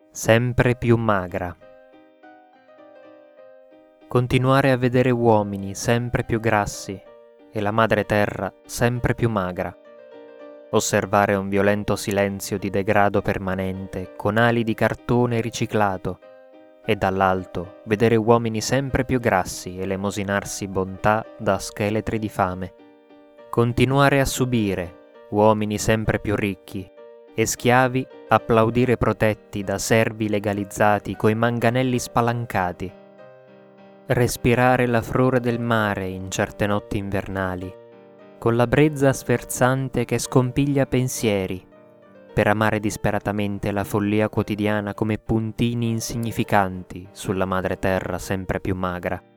sempre più magra. Continuare a vedere uomini sempre più grassi e la madre terra sempre più magra. Osservare un violento silenzio di degrado permanente con ali di cartone riciclato e dall'alto vedere uomini sempre più grassi elemosinarsi bontà da scheletri di fame. Continuare a subire uomini sempre più ricchi e schiavi applaudire protetti da servi legalizzati coi manganelli spalancati. Respirare la frore del mare in certe notti invernali, con la brezza sferzante che scompiglia pensieri, per amare disperatamente la follia quotidiana come puntini insignificanti sulla madre terra sempre più magra.